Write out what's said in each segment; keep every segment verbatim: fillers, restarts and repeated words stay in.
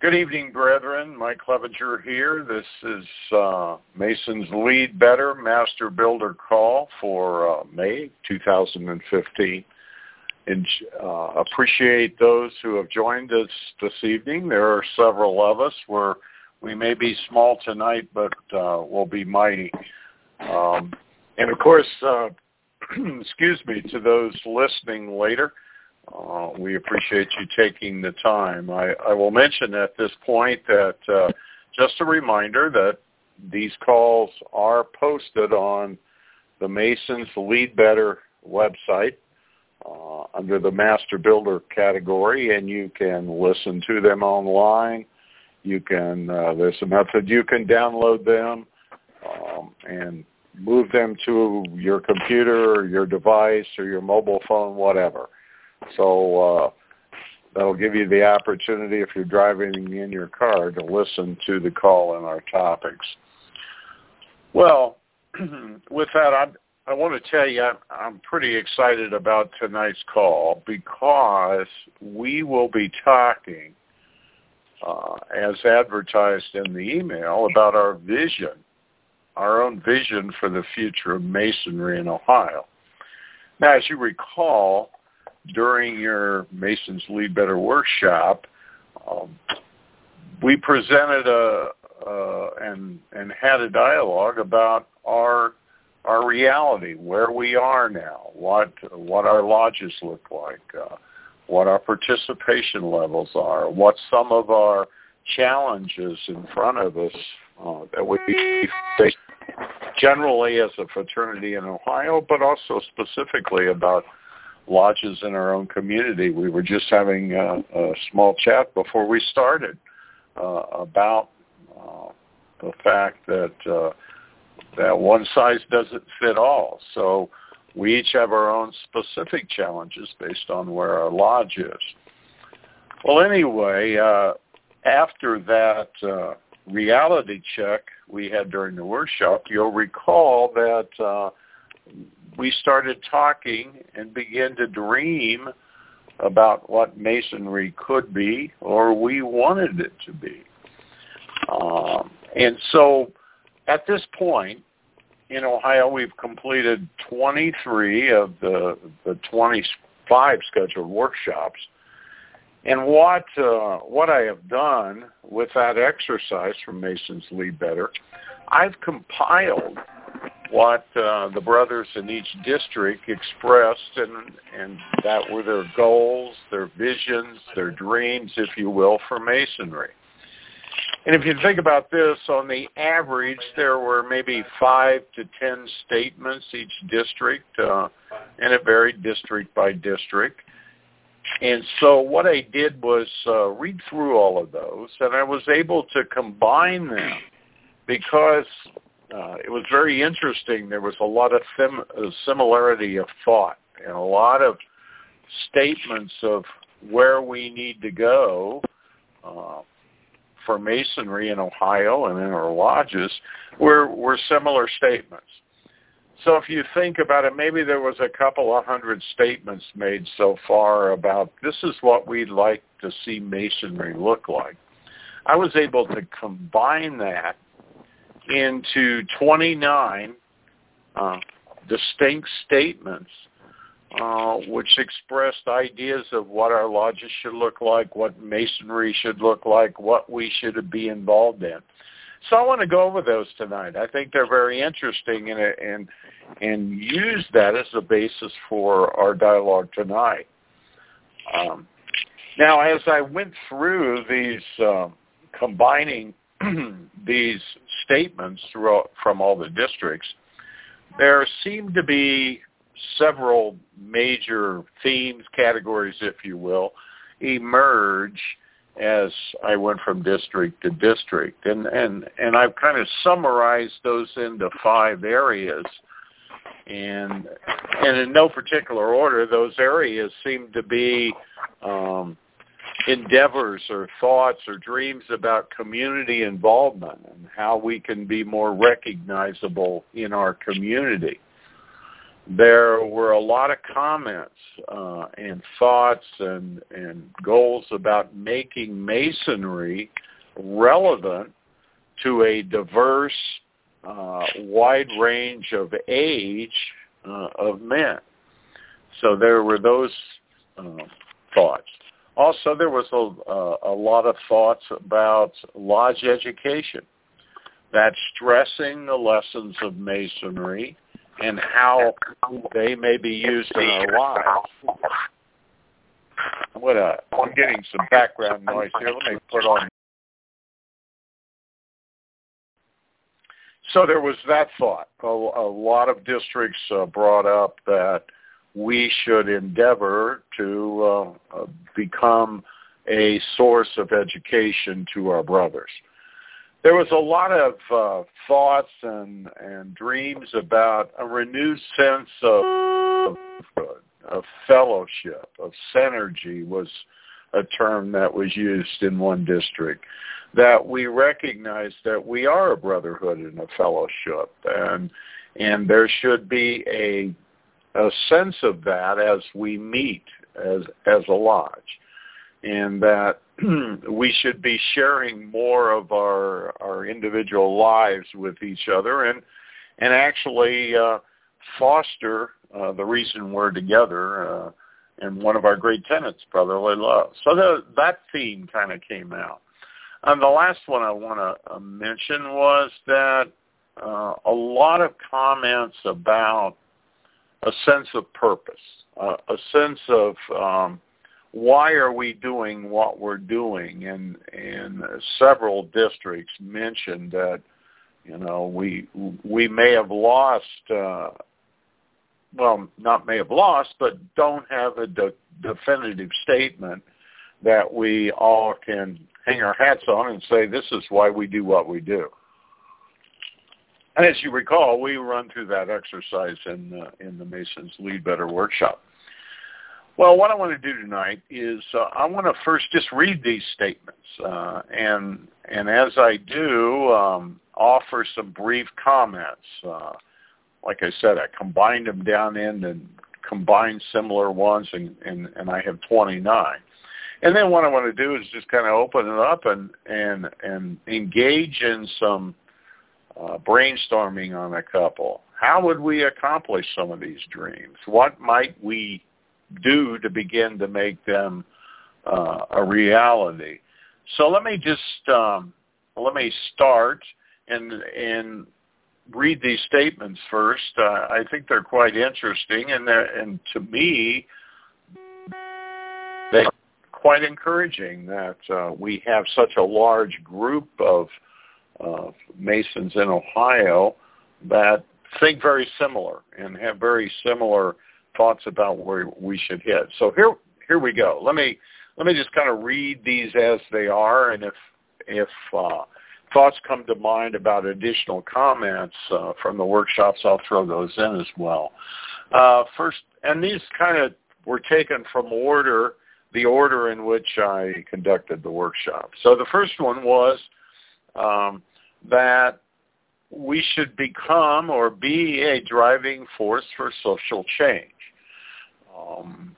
Good evening, brethren. Mike Clevenger here. This is uh, Mason's Lead Better Master Builder Call for uh, May two thousand fifteen. And uh, appreciate those who have joined us this evening. There are several of us. We're, we may be small tonight, but uh, we'll be mighty. Um, and, of course, uh, excuse me, to those listening later, Uh, we appreciate you taking the time. I, I will mention at this point that uh, just a reminder that these calls are posted on the Mason's Lead Better website uh, under the Master Builder category, and you can listen to them online. You can uh, there's a method you can download them um, and move them to your computer or your device or your mobile phone, whatever. So uh, that'll give you the opportunity, if you're driving in your car, to listen to the call and our topics. Well, with that, I, I want to tell you I'm, I'm pretty excited about tonight's call because we will be talking, uh, as advertised in the email, about our vision, our own vision for the future of Masonry in Ohio. Now, as you recall, during your Mason's Lead Better workshop, um, we presented a uh, and and had a dialogue about our our reality, where we are now, what what our lodges look like, uh, what our participation levels are, what some of our challenges in front of us uh, that we face generally as a fraternity in Ohio, but also specifically about lodges in our own community. We were just having a, a small chat before we started uh, about uh, the fact that uh, that one size doesn't fit all. So we each have our own specific challenges based on where our lodge is. Well, anyway, uh, after that uh, reality check we had during the workshop, you'll recall that uh, we started talking and began to dream about what Masonry could be, or we wanted it to be. Um, and so at this point in Ohio, we've completed twenty-three of the, the twenty-five scheduled workshops. And what, uh, what I have done with that exercise from Mason's Lead Better, I've compiled what uh, the brothers in each district expressed, and, and that were their goals, their visions, their dreams, if you will, for Masonry. And if you think about this, on the average, there were maybe five to ten statements each district, uh, and it varied district by district. And so what I did was uh, read through all of those, and I was able to combine them because Uh, it was very interesting. There was a lot of sim- uh, similarity of thought and a lot of statements of where we need to go uh, for Masonry in Ohio and in our lodges were, were similar statements. So if you think about it, maybe there was a couple of hundred statements made so far about this is what we'd like to see Masonry look like. I was able to combine that into twenty-nine uh, distinct statements uh, which expressed ideas of what our lodges should look like, what Masonry should look like, what we should be involved in. So I want to go over those tonight. I think they're very interesting and, and, and use that as a basis for our dialogue tonight. Um, now, as I went through these uh, combining these statements throughout from all the districts, there seemed to be several major themes, categories, if you will, emerge as I went from district to district. And, and, and I've kind of summarized those into five areas. And, and in no particular order, those areas seem to be um, endeavors or thoughts or dreams about community involvement and how we can be more recognizable in our community. there were a lot of comments uh, and thoughts and, and goals about making Masonry relevant to a diverse, uh, wide range of age uh, of men. So there were those uh, thoughts. Also, there was a, a lot of thoughts about lodge education, that stressing the lessons of Masonry and how they may be used in our lives. I'm, gonna, I'm getting some background noise here. Let me put on. So there was that thought. A, a lot of districts uh, brought up that we should endeavor to uh, uh, become a source of education to our brothers. There was a lot of uh, thoughts and, and dreams about a renewed sense of, of, of fellowship, of synergy was a term that was used in one district, that we recognize that we are a brotherhood and a fellowship, and and there should be a a sense of that as we meet as as a lodge, and that we should be sharing more of our our individual lives with each other, and and actually uh, foster uh, the reason we're together, uh, and one of our great tenets, brotherly love. So the, that theme kind of came out. And the last one I want to uh, mention was that uh, a lot of comments about a sense of purpose, uh, a sense of um, why are we doing what we're doing, and and several districts mentioned that, you know, we we may have lost, uh, well, not may have lost, but don't have a de- definitive statement that we all can hang our hats on and say this is why we do what we do. And as you recall, we run through that exercise in uh, in the Masons Lead Better workshop. Well, what I want to do tonight is uh, I want to first just read these statements, uh, and and as I do, um, offer some brief comments. Uh, like I said, I combined them down in and combined similar ones, and, and, and I have twenty-nine. And then what I want to do is just kind of open it up and and and engage in some Uh, brainstorming on a couple. How would we accomplish some of these dreams? What might we do to begin to make them uh, a reality? So let me just um, let me start and and read these statements first. Uh, I think they're quite interesting, and and to me, they're quite encouraging that uh, we have such a large group of Uh, Masons in Ohio that think very similar and have very similar thoughts about where we should head. So here, here we go. Let me let me just kind of read these as they are, and if if uh, thoughts come to mind about additional comments uh, from the workshops, I'll throw those in as well. Uh, first, and these kind of were taken from order, the order in which I conducted the workshop. So the first one was Um, that we should become or be a driving force for social change, um,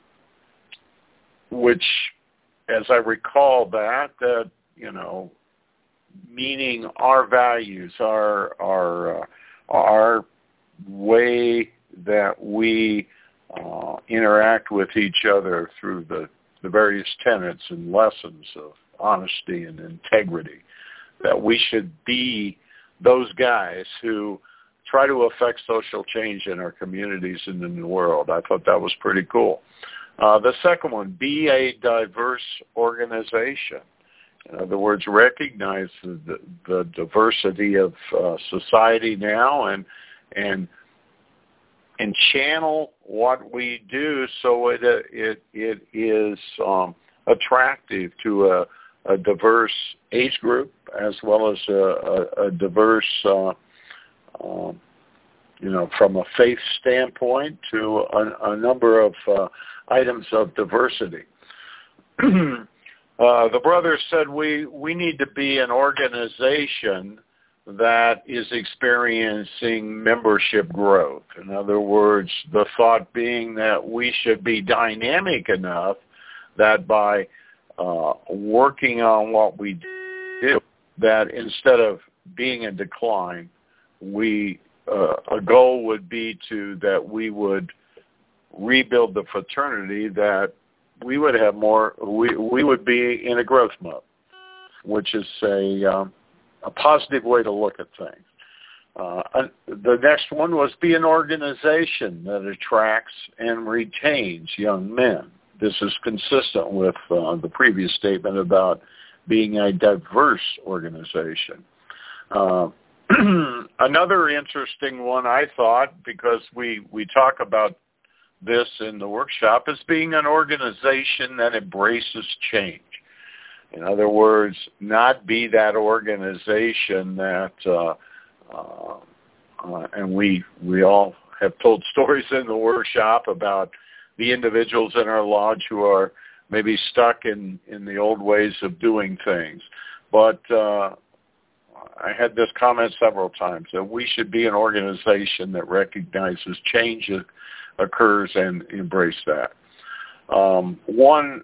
which, as I recall that, that, you know, meaning our values, our, our, uh, our way that we uh, interact with each other through the, the various tenets and lessons of honesty and integrity, that we should be those guys who try to affect social change in our communities and in the world. I thought that was pretty cool. Uh, the second one, be a diverse organization. In other words, recognize the, the diversity of uh, society now and and and channel what we do so it it it is um, attractive to a a diverse age group as well as a, a, a diverse, uh, uh, you know, from a faith standpoint to a, a number of uh, items of diversity. uh, the brother said we, we need to be an organization that is experiencing membership growth. In other words, the thought being that we should be dynamic enough that by uh, working on what we do, that instead of being in decline, we uh, a goal would be to that we would rebuild the fraternity, that we would have more, we we would be in a growth mode, which is a um, a positive way to look at things. Uh, the next one was be an organization that attracts and retains young men. This is consistent with uh, the previous statement about being a diverse organization. Uh, another interesting one, I thought, because we, we talk about this in the workshop, is being an organization that embraces change. In other words, not be that organization that, uh, uh, uh, and we we all have told stories in the workshop about the individuals in our lodge who are maybe stuck in, in the old ways of doing things. But uh, I had this comment several times, that we should be an organization that recognizes change occurs and embrace that. Um, one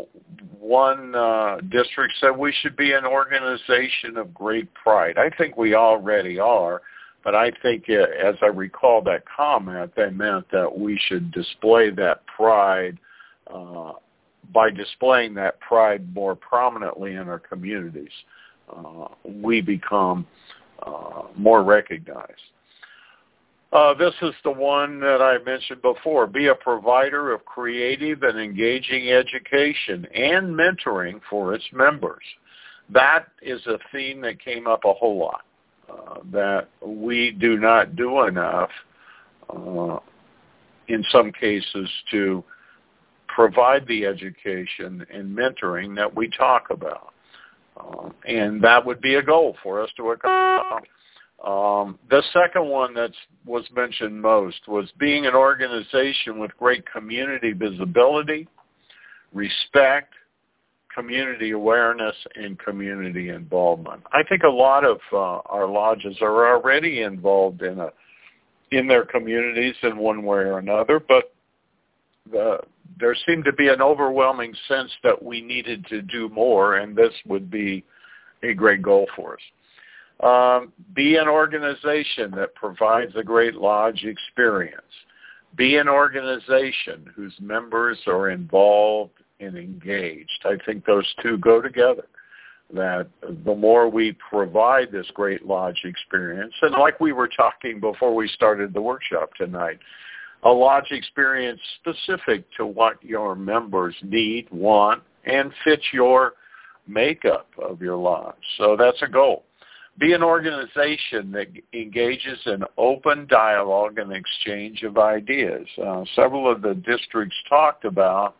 one uh, district said we should be an organization of great pride. I think we already are, but I think uh, as I recall that comment, they meant that we should display that pride uh, by displaying that pride more prominently in our communities. Uh, we become uh, more recognized. Uh, this is the one that I mentioned before. Be a provider of creative and engaging education and mentoring for its members. That is a theme that came up a whole lot, uh, that we do not do enough uh, in some cases to provide the education and mentoring that we talk about. Uh, and that would be a goal for us to accomplish. Um, the second one that was mentioned most was being an organization with great community visibility, respect, community awareness, and community involvement. I think a lot of uh, our lodges are already involved in a in their communities in one way or another, but the, there seemed to be an overwhelming sense that we needed to do more, and this would be a great goal for us. Um, be an organization that provides a great lodge experience. Be an organization whose members are involved and engaged. I think those two go together, that the more we provide this great lodge experience, and like we were talking before we started the workshop tonight, a lodge experience specific to what your members need, want, and fits your makeup of your lodge. So that's a goal. Be an organization that engages in open dialogue and exchange of ideas. Uh, several of the districts talked about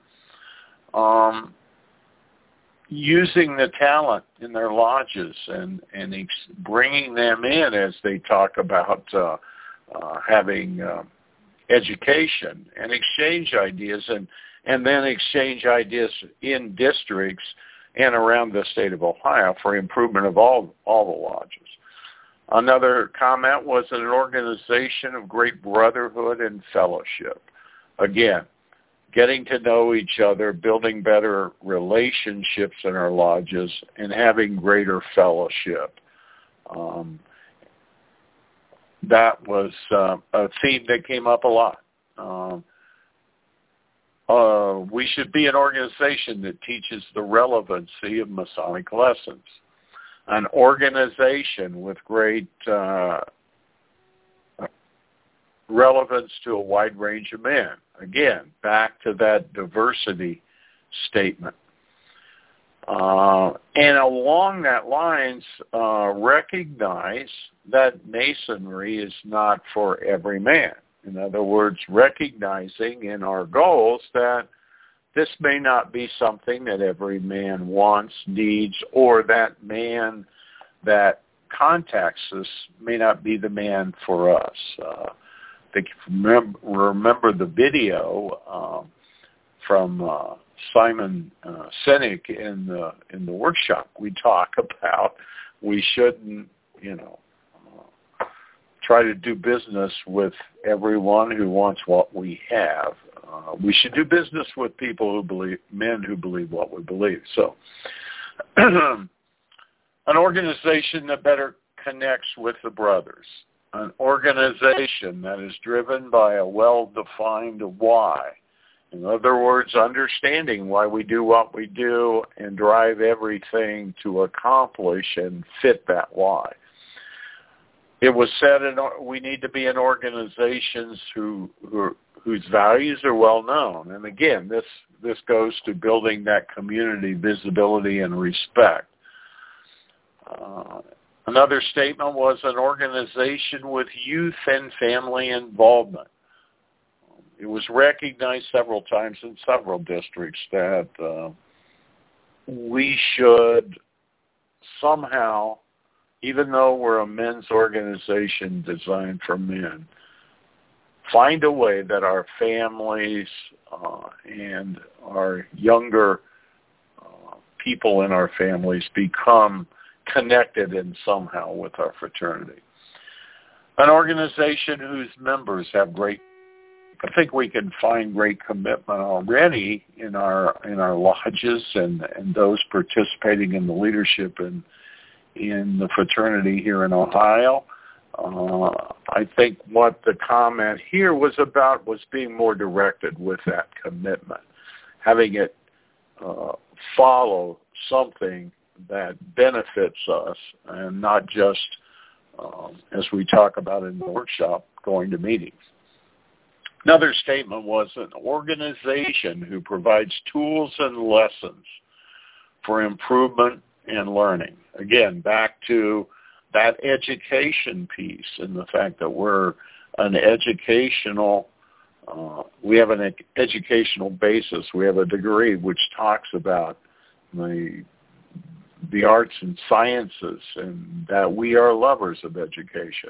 um, using the talent in their lodges and, and ex- bringing them in as they talk about uh, uh, having uh, education and exchange ideas, and, and then exchange ideas in districts and around the state of Ohio for improvement of all, all the lodges. Another comment was an organization of great brotherhood and fellowship. Again, getting to know each other, building better relationships in our lodges, and having greater fellowship. Um, that was uh, a theme that came up a lot. Um, Uh, we should be an organization that teaches the relevancy of Masonic lessons. An organization with great uh, relevance to a wide range of men. Again, back to that diversity statement. Uh, and along that lines, uh, recognize that Masonry is not for every man. In other words, recognizing in our goals that this may not be something that every man wants, needs, or that man that contacts us may not be the man for us. Uh, I think if you remember, remember the video um, from uh, Simon uh, Sinek in the in the workshop, we talk about we shouldn't, you know, try to do business with everyone who wants what we have. Uh, we should do business with people who believe, men who believe what we believe. So, an organization that better connects with the brothers. An organization that is driven by a well-defined why. In other words, understanding why we do what we do and drive everything to accomplish and fit that why. It was said in, we need to be in organizations who, who whose values are well known. And again, this, this goes to building that community visibility and respect. Uh, another statement was an organization with youth and family involvement. It was recognized several times in several districts that uh, we should somehow, even though we're a men's organization designed for men, find a way that our families uh, and our younger uh, people in our families become connected in somehow with our fraternity. An organization whose members have great, I think we can find great commitment already in our in our lodges and, and those participating in the leadership in in the fraternity here in Ohio. Uh, I think what the comment here was about was being more directed with that commitment, having it uh, follow something that benefits us and not just, um, as we talk about in the workshop, going to meetings. Another statement was an organization who provides tools and lessons for improvement and learning. Again, back to that education piece and the fact that we're an educational, uh, we have an ed- educational basis. We have a degree which talks about the the arts and sciences and that we are lovers of education.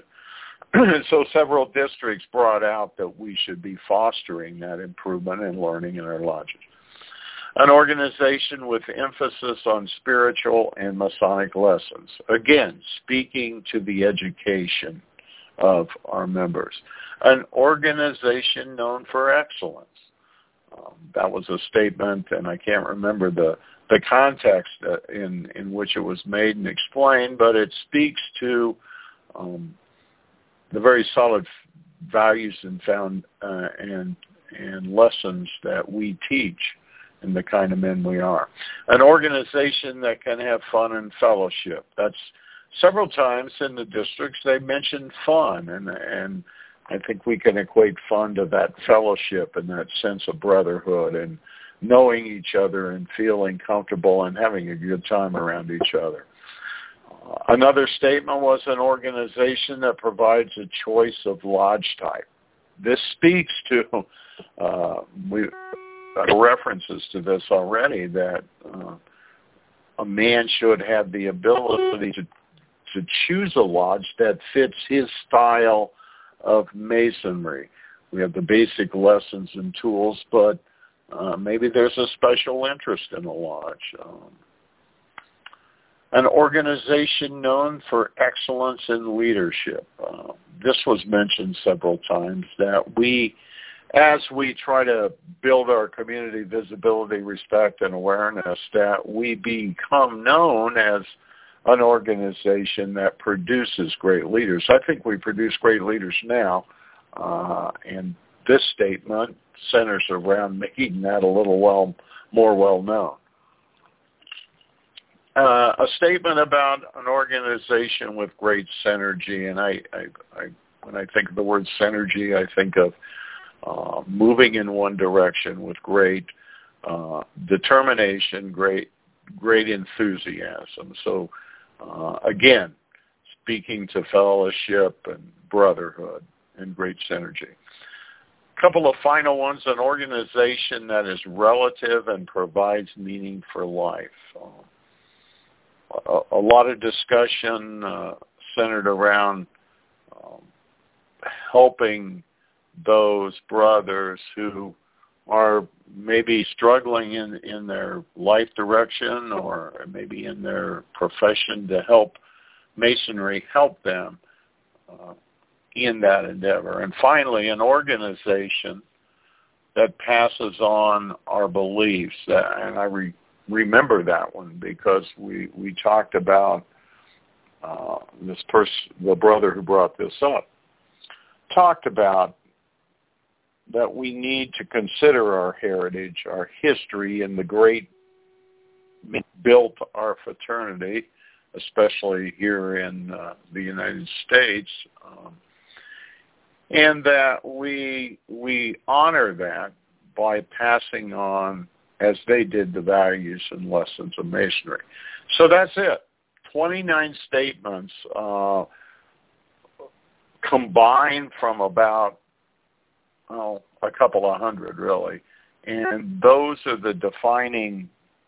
So several districts brought out that we should be fostering that improvement and learning in our lodges. An organization with emphasis on spiritual and Masonic lessons. Again, speaking to the education of our members. An organization known for excellence. Um, that was a statement, and I can't remember the, the context in, in which it was made and explained, but it speaks to um, the very solid values and found uh, and and lessons that we teach and the kind of men we are. An organization that can have fun and fellowship. That's several times in the districts they mentioned fun, and and I think we can equate fun to that fellowship and that sense of brotherhood and knowing each other and feeling comfortable and having a good time around each other. Uh, another statement was an organization that provides a choice of lodge type. This speaks to, uh, we got references to this already, that uh, a man should have the ability to, to choose a lodge that fits his style of masonry. We have the basic lessons and tools, but uh, maybe there's a special interest in a lodge. Um, an organization known for excellence in leadership. Uh, this was mentioned several times, that we, as we try to build our community visibility, respect, and awareness, that we become known as an organization that produces great leaders. I think we produce great leaders now, uh, and this statement centers around making that a little well more well-known. Uh, a statement about an organization with great synergy, and I, I, I, when I think of the word synergy, I think of uh, moving in one direction with great uh, determination, great, great enthusiasm. So, uh, again, speaking to fellowship and brotherhood and great synergy. A couple of final ones: an organization that is relative and provides meaning for life. Uh, A, a lot of discussion uh, centered around um, helping those brothers who are maybe struggling in, in their life direction or maybe in their profession, to help Masonry help them uh, in that endeavor. And finally, an organization that passes on our beliefs. And I re- remember that one because we, we talked about uh, this person, the brother who brought this up, talked about that we need to consider our heritage, our history, and the great built our fraternity, especially here in uh, the United States, um, and that we we honor that by passing on, as they did, the values and lessons of Masonry. So that's it. twenty-nine statements uh, combined from about oh, a couple of hundred, really. And those are the defining,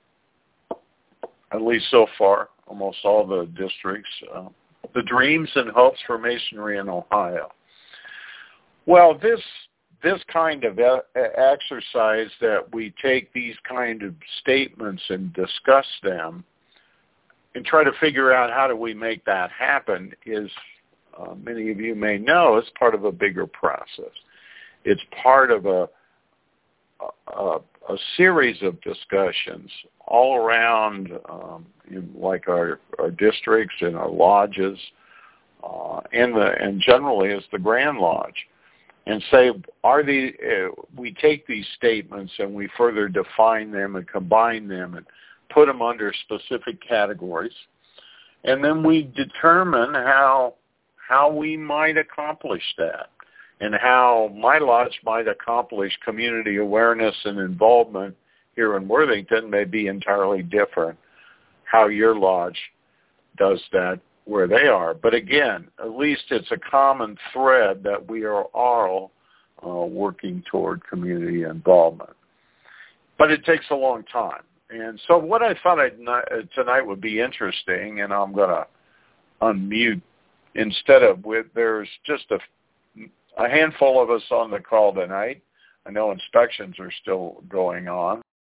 at least so far, almost all the districts, uh, the dreams and hopes for Masonry in Ohio. Well, this this kind of e- exercise that we take these kind of statements and discuss them and try to figure out how do we make that happen is, uh, many of you may know, it's part of a bigger process. It's part of a, a, a series of discussions all around, um, in, like our, our districts and our lodges, uh, and the and generally as the Grand Lodge, and say, are the uh, we take these statements and we further define them and combine them and put them under specific categories, and then we determine how how we might accomplish that, and how my lodge might accomplish community awareness and involvement here in Worthington may be entirely different. How your lodge does that where they are. But again, at least it's a common thread that we are all uh, working toward community involvement. But it takes a long time. And so what I thought I'd not, uh, tonight would be interesting, and I'm going to unmute instead of with, there's just a, a handful of us on the call tonight. I know inspections are still going on.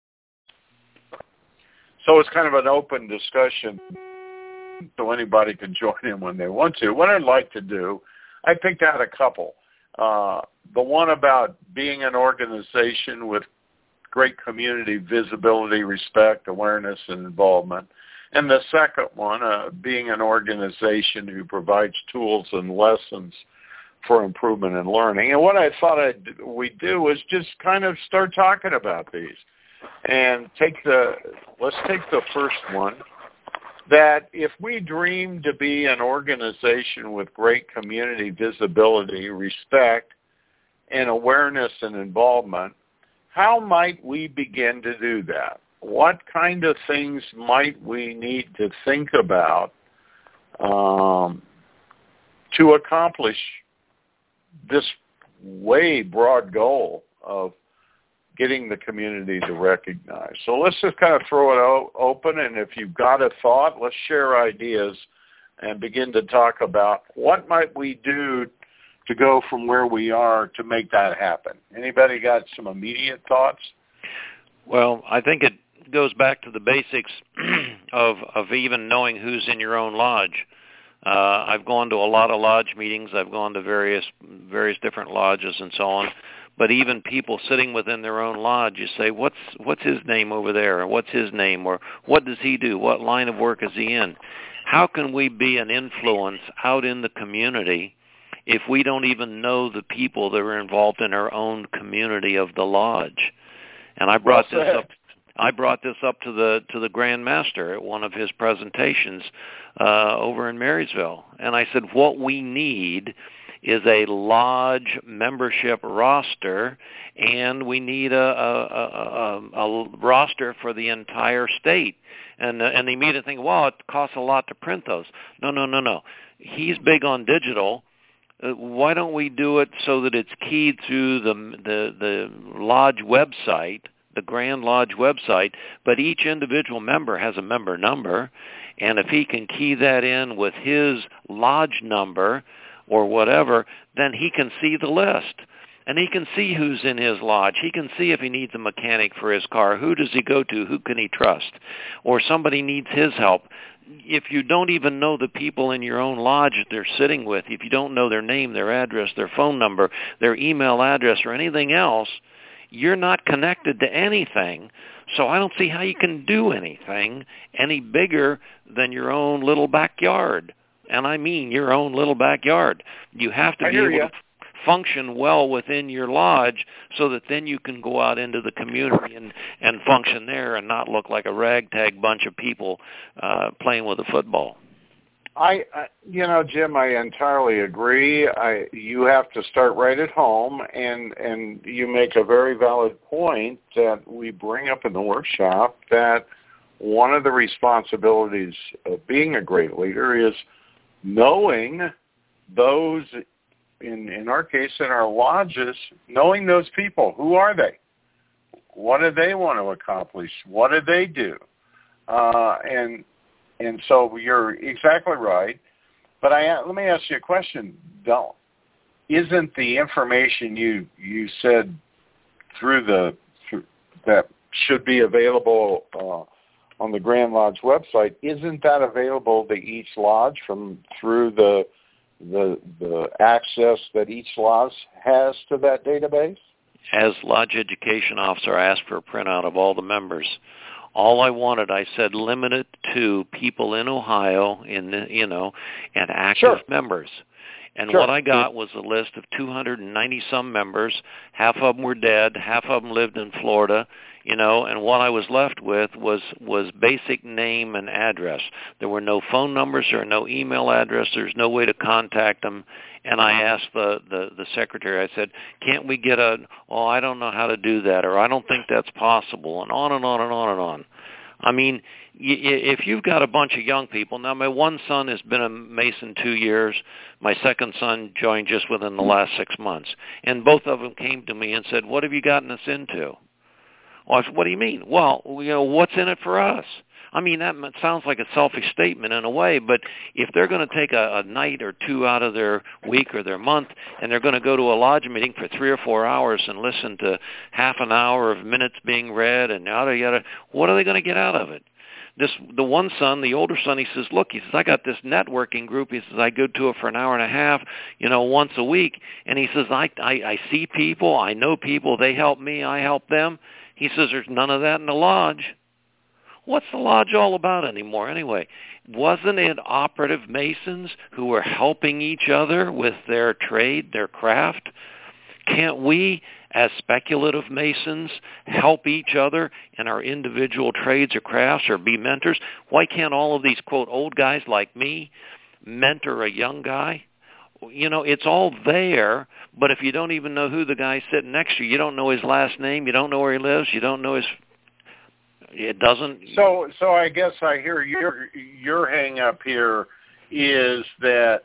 So it's kind of an open discussion, so anybody can join in when they want to. What I'd like to do, I picked out a couple. Uh, the one about being an organization with great community visibility, respect, awareness, and involvement. And the second one, uh, being an organization who provides tools and lessons for improvement in learning. And what I thought I'd, we'd do was just kind of start talking about these. And take the, let's take the first one, that if we dream to be an organization with great community visibility, respect, and awareness and involvement, how might we begin to do that? What kind of things might we need to think about um, to accomplish this way broad goal of getting the community to recognize? So let's just kind of throw it o- open, and if you've got a thought, let's share ideas and begin to talk about what might we do to go from where we are to make that happen. Anybody got some immediate thoughts? Well, I think it goes back to the basics of of even knowing who's in your own lodge. Uh, I've gone to a lot of lodge meetings. I've gone to various various different lodges and so on. But even people sitting within their own lodge, you say, what's what's his name over there? Or what's his name? Or what does he do? What line of work is he in? How can we be an influence out in the community if we don't even know the people that are involved in our own community of the lodge? And I brought well this up. I brought this up to the to the Grand Master at one of his presentations uh, over in Marysville, and I said, what we need is a lodge membership roster, and we need a, a, a, a, a roster for the entire state. And uh, and the immediate thing, well, it costs a lot to print those. No, no, no, no. He's big on digital. Uh, why don't we do it so that it's keyed through the the the lodge website, the Grand Lodge website, but each individual member has a member number, and if he can key that in with his lodge number or whatever, then he can see the list. and he can see who's in his lodge. He can see if he needs a mechanic for his car. Who does he go to? Who can he trust? Or somebody needs his help. If you don't even know the people in your own lodge that they're sitting with, if you don't know their name, their address, their phone number, their email address, or anything else, you're not connected to anything. So I don't see how you can do anything any bigger than your own little backyard. And I mean your own little backyard. You have to I be hear able ya. to function well within your lodge so that then you can go out into the community and, and function there and not look like a ragtag bunch of people uh, playing with a football. I, I, you know, Jim, I entirely agree. I, you have to start right at home, and, and you make a very valid point that we bring up in the workshop, that one of the responsibilities of being a great leader is knowing those, in, in our case, in our lodges, knowing those people. Who are they? What do they want to accomplish? What do they do? Uh, and And so you're exactly right. But I, let me ask you a question. Don't, isn't the information you you said through the through, that should be available uh, on the Grand Lodge website, isn't that available to each lodge from through the the the access that each lodge has to that database? As Lodge Education Officer, I asked for a printout of all the members. All I wanted, I said, limit it to people in Ohio, in the, you know, and active Sure. members. And Sure. what I got was a list of two hundred ninety some members. Half of them were dead. Half of them lived in Florida. You know, and what I was left with was was basic name and address. There were no phone numbers or no email address. There's no way to contact them. And I asked the, the, the secretary, I said, can't we get a, oh, I don't know how to do that, or I don't think that's possible, and on and on and on and on. I mean, if you've got a bunch of young people, now my one son has been a Mason two years, my second son joined just within the last six months, and both of them came to me and said, what have you gotten us into? Well, I said, what do you mean? Well, you know, what's in it for us? I mean, that sounds like a selfish statement in a way, but if they're going to take a, a night or two out of their week or their month, and they're going to go to a lodge meeting for three or four hours and listen to half an hour of minutes being read and yada, yada, what are they going to get out of it? This, the one son, the older son, he says, look, he says, I got this networking group. He says, I go to it for an hour and a half, you know, once a week. And he says, I, I, I see people. I know people. They help me. I help them. He says, there's none of that in the lodge. What's the lodge all about anymore anyway? Wasn't it operative Masons who were helping each other with their trade, their craft? Can't we, as speculative Masons, help each other in our individual trades or crafts or be mentors? Why can't all of these, quote, old guys like me mentor a young guy? You know, it's all there, but if you don't even know who the guy's sitting next to you, you don't know his last name, you don't know where he lives, you don't know his... It doesn't... So so I guess I hear your, your hang-up here is that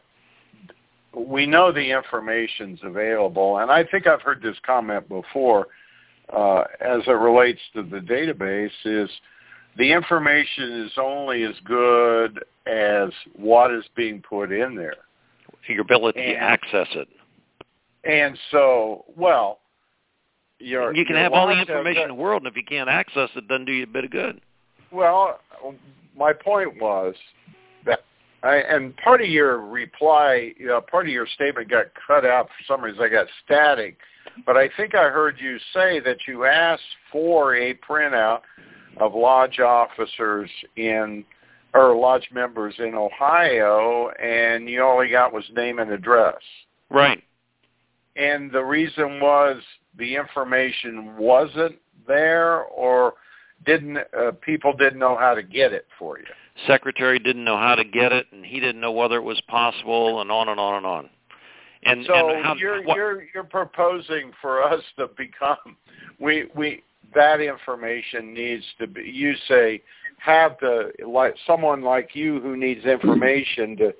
we know the information's available, and I think I've heard this comment before uh, as it relates to the database, is the information is only as good as what is being put in there. Your ability and, to access it. And so, well... Your, you can your have all the lodge information has, in the world, and if you can't access it, it doesn't do you a bit of good. Well, my point was that, I, and part of your reply, you know, part of your statement got cut out for some reason. I got static, but I think I heard you say that you asked for a printout of lodge officers in, or lodge members in Ohio, and you only got was name and address. Right. And the reason was the information wasn't there, or didn't uh, people didn't know how to get it for you? Secretary didn't know how to get it, and he didn't know whether it was possible, and on and on and on. And so and how, you're what, you're you're proposing for us to become we we that information needs to be. You say have the like someone like you who needs information to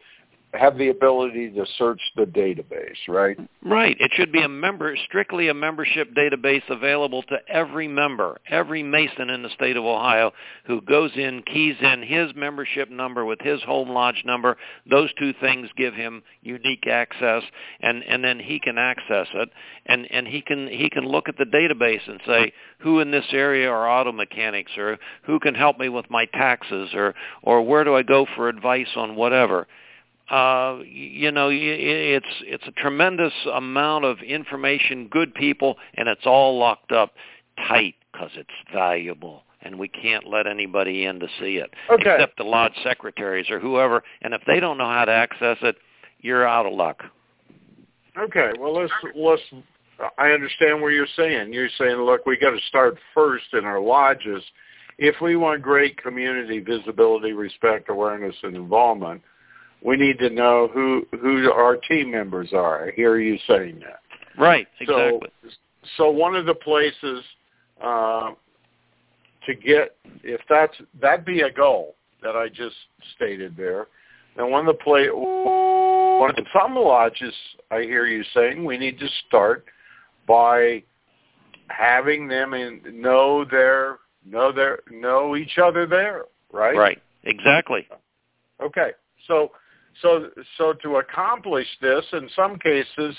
have the ability to search the database, right? Right. It should be a member, strictly a membership database available to every member, every Mason in the state of Ohio who goes in, keys in his membership number with his home lodge number. Those two things give him unique access, and, and then he can access it, and, and he can he can look at the database and say, who in this area are auto mechanics, or who can help me with my taxes, or or where do I go for advice on whatever. Uh, you know, it's it's a tremendous amount of information, good people, and it's all locked up tight because it's valuable, and we can't let anybody in to see it, okay. except the lodge secretaries or whoever. And if they don't know how to access it, you're out of luck. Okay, well, let's let's. I understand what you're saying. You're saying, look, we got to start first in our lodges if we want great community visibility, respect, awareness, and involvement. We need to know who who our team members are. I hear you saying that. Right, exactly. So, so one of the places uh, to get, if that's, that'd be a goal that I just stated there. And one of the play, one of the some lodges, I hear you saying, we need to start by having them in, know their know their know each other there. Right. Right. Exactly. Okay. So. So, so to accomplish this, in some cases,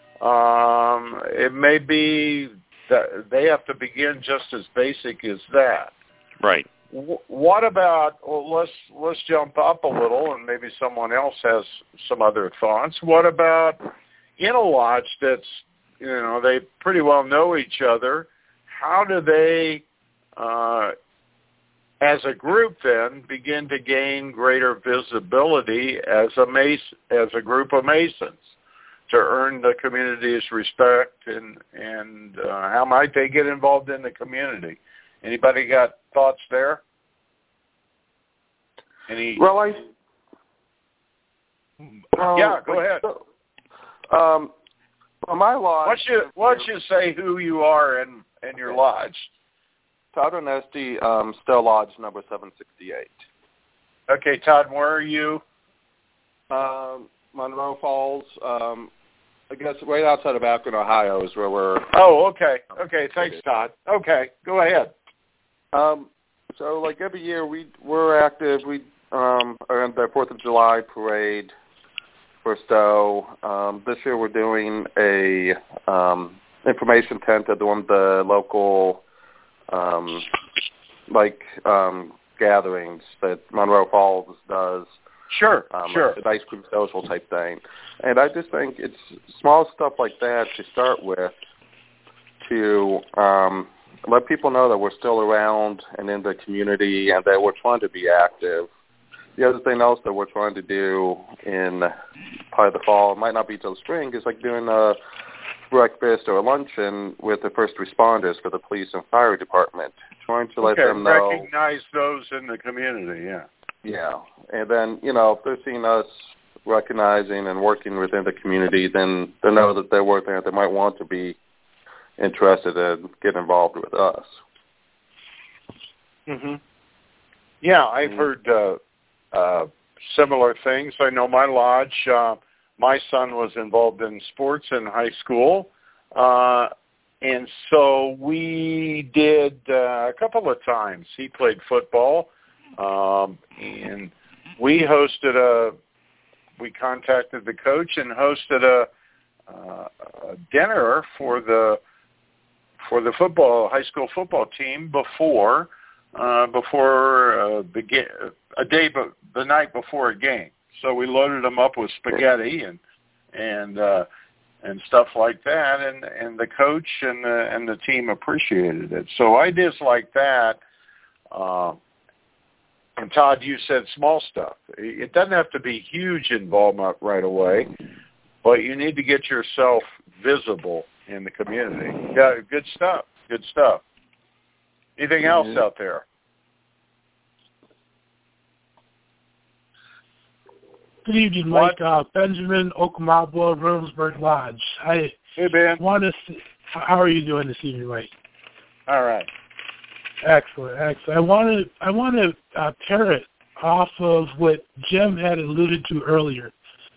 um, it may be that they have to begin just as basic as that. Right. W- what about? Well, let's let's jump up a little, and maybe someone else has some other thoughts. What about in a lodge that's, you know, they pretty well know each other? How do they? Uh, as a group then begin to gain greater visibility as a Mason, as a group of Masons to earn the community's respect, and, and uh, how might they get involved in the community? Anybody got thoughts there? Any? Well, I... Um, yeah, go ahead. Um, well, my lodge... Why don't you, why don't you say who you are and, and your lodge? Todd Onesti, um, Still Lodge number seven sixty-eight. Okay, Todd, where are you? Um, Monroe Falls. Um, I guess right outside of Akron, Ohio is where we're... Oh, okay. Okay, thanks, Todd. Okay, go ahead. Um, so, like, every year we, we're active. We um, are in the fourth of July parade for Stowe. Um, this year we're doing a um, information tent at the one of the local... Um, like um, gatherings that Monroe Falls does. Sure, um, sure. An ice cream social type thing. And I just think it's small stuff like that to start with to um, let people know that we're still around and in the community and that we're trying to be active. The other thing else that we're trying to do in part of the fall, it might not be till spring, is like doing a breakfast or a luncheon with the first responders for the police and fire department, trying to let okay, them know. Recognize those in the community, yeah. Yeah, and then, you know, if they're seeing us recognizing and working within the community, then they know that they're working there. They might want to be interested and get involved with us. Mm-hmm. Yeah, I've mm-hmm. heard uh, uh, similar things. I know my lodge, uh, my son was involved in sports in high school, uh, and so we did uh, a couple of times. He played football, um, and we hosted a, we contacted the coach and hosted a, uh, a dinner for the for the football high school football team before uh, before uh, the ga- a day, but the night before a game. So we loaded them up with spaghetti and and uh, and stuff like that, and, and the coach and the and the team appreciated it. So ideas like that. Uh, and Todd, you said small stuff. It doesn't have to be huge involvement right away, but you need to get yourself visible in the community. Yeah, good stuff. Good stuff. Anything else mm-hmm. out there? Good evening, Mike. Uh, Benjamin Okamabwa, Williamsburg Lodge. I hey, Ben. Want to see, how are you doing this evening, Mike? All right. Excellent, excellent. I want to I want to uh, pair it off of what Jim had alluded to earlier.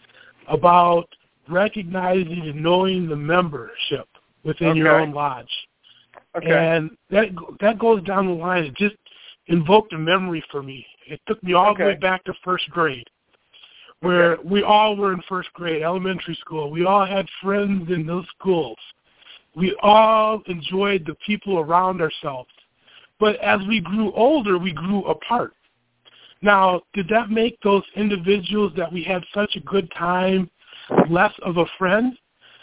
about recognizing and knowing the membership within okay. your own lodge. Okay. And that that goes down the line. It just invoked a memory for me. It took me all okay. the way back to first grade, where okay. we all were in first grade, elementary school. We all had friends in those schools. We all enjoyed the people around ourselves. But as we grew older, we grew apart. Now, did that make those individuals that we had such a good time less of a friend?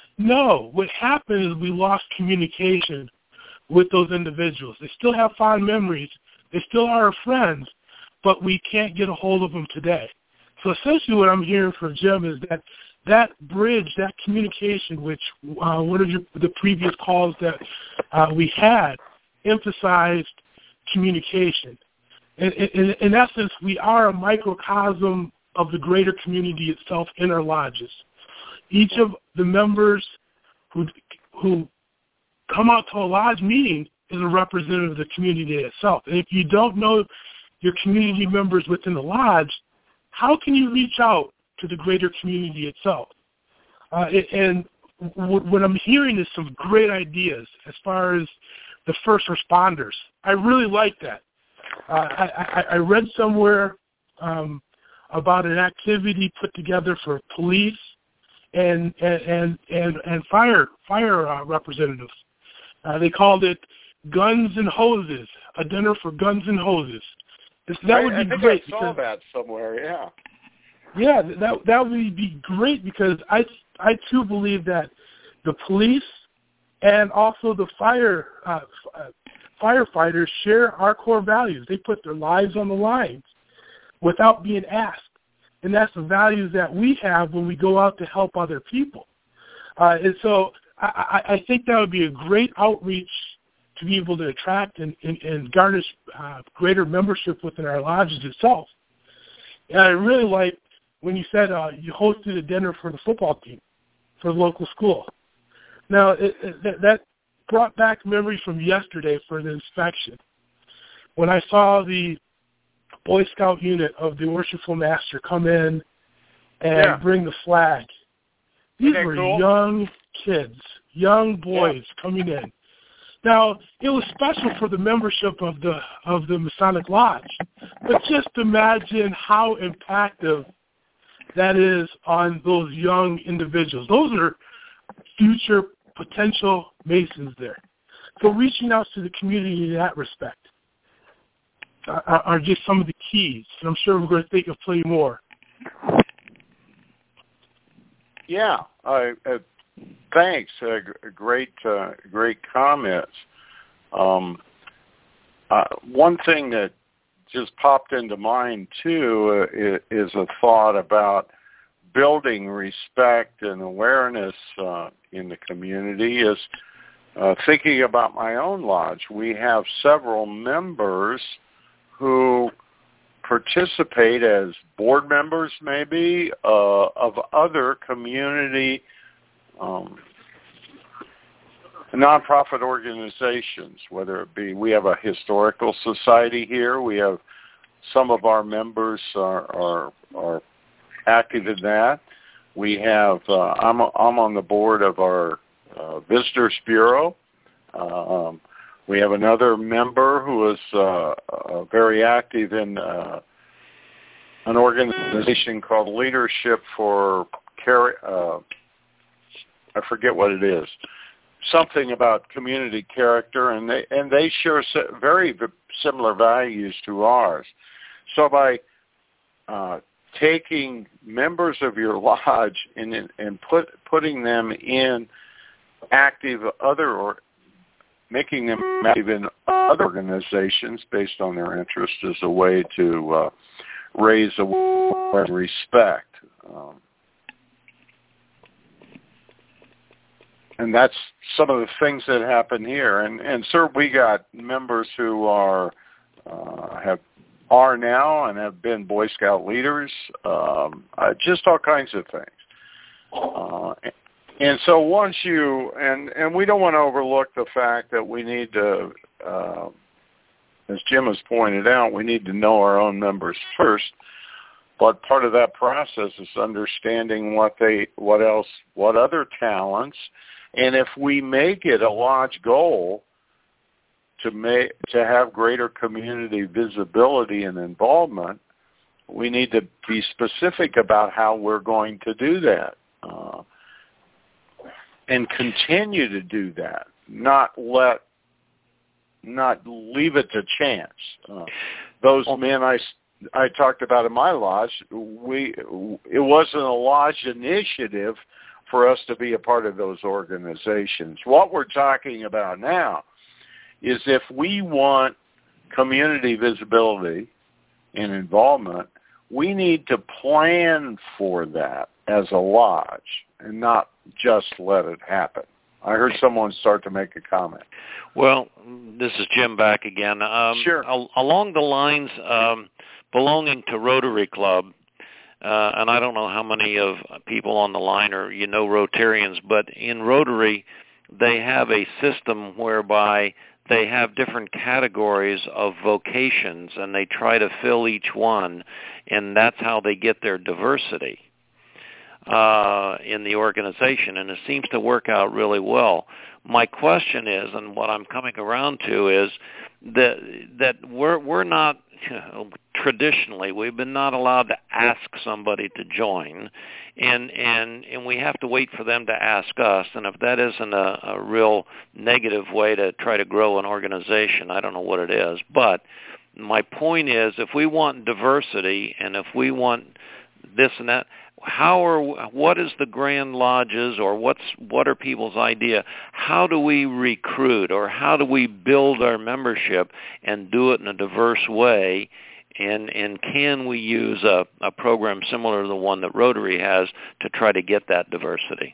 No. What happened is we lost communication with those individuals. They still have fond memories. They still are our friends, but we can't get a hold of them today. So essentially what I'm hearing from Jim is that that bridge, that communication, which uh, one of your, the previous calls that uh, we had emphasized communication. In, in, in essence, we are a microcosm of the greater community itself in our lodges. Each of the members who who come out to a lodge meeting is a representative of the community itself. And if you don't know your community members within the lodge, how can you reach out to the greater community itself? Uh, and what I'm hearing is some great ideas as far as the first responders. I really like that. Uh, I, I, I read somewhere um, about an activity put together for police and and and and fire fire uh, representatives. Uh, they called it Guns and Hoses, a dinner for guns and hoses. This, that would I, be I think great. I saw because, that somewhere. Yeah. Yeah, that that would be great because I I too believe that the police and also the fire uh, firefighters share our core values. They put their lives on the line without being asked. And that's the values that we have when we go out to help other people. Uh, and so I, I, I think that would be a great outreach to be able to attract and, and, and garnish uh, greater membership within our lodges itself. And I really like when you said uh, you hosted a dinner for the football team, for the local school. Now, it, it, that brought back memories from yesterday for the inspection. When I saw the Boy Scout unit of the Worshipful Master come in and yeah. bring the flag. These were cool? young kids, young boys yeah. coming in. Now, it was special for the membership of the of the Masonic Lodge, but just imagine how impactful that is on those young individuals. Those are future potential Masons there. So reaching out to the community in that respect are, are just some of the keys. And I'm sure we're going to think of plenty more. Yeah, uh, uh, thanks. Uh, g- great, uh, great comments. Um, uh, one thing that just popped into mind too uh, is a thought about building respect and awareness uh, in the community. Is uh, thinking about my own lodge. We have several members who participate as board members, maybe, uh, of other community um, nonprofit organizations, whether it be, we have a historical society here. We have some of our members are are, are active in that. We have, uh, I'm, I'm on the board of our uh, Visitors Bureau. Um, we have another member who is uh, uh, very active in uh, an organization called Leadership for Care. Uh, I forget what it is. Something about community character, and they and they share very similar values to ours. So by uh, taking members of your lodge and and put putting them in active other or making them active in other organizations based on their interest is a way to uh, raise awareness and respect. Um, and that's some of the things that happen here. And, and sir, we got members who are uh, have are now and have been Boy Scout leaders, um, uh, just all kinds of things. Uh, and so once you, and, and we don't want to overlook the fact that we need to, uh, as Jim has pointed out, we need to know our own members first. but part of that process is understanding what they, what else, what other talents, and if we make it a lodge goal to make to have greater community visibility and involvement, we need to be specific about how we're going to do that, uh, and continue to do that. Not let, not leave it to chance. Uh, those men I. I talked about in my lodge, we it wasn't a lodge initiative for us to be a part of those organizations. What we're talking about now is if we want community visibility and involvement, we need to plan for that as a lodge and not just let it happen. I heard someone start to make a comment. Well, this is Jim back again. Um, sure. Al- along the lines um, belonging to Rotary Club, uh, and I don't know how many of people on the line are, you know, Rotarians, but in Rotary, they have a system whereby they have different categories of vocations, and they try to fill each one, and that's how they get their diversity uh, in the organization, and it seems to work out really well. My question is, and what I'm coming around to is that that we're we're not you know, traditionally we've been not allowed to ask somebody to join, and and and we have to wait for them to ask us. And if that isn't a, a real negative way to try to grow an organization, I don't know what it is. But my point is, if we want diversity and if we want this and that, how are what is the Grand Lodges, or what's what are people's idea? How do we recruit, or how do we build our membership and do it in a diverse way? And and can we use a, a program similar to the one that Rotary has to try to get that diversity?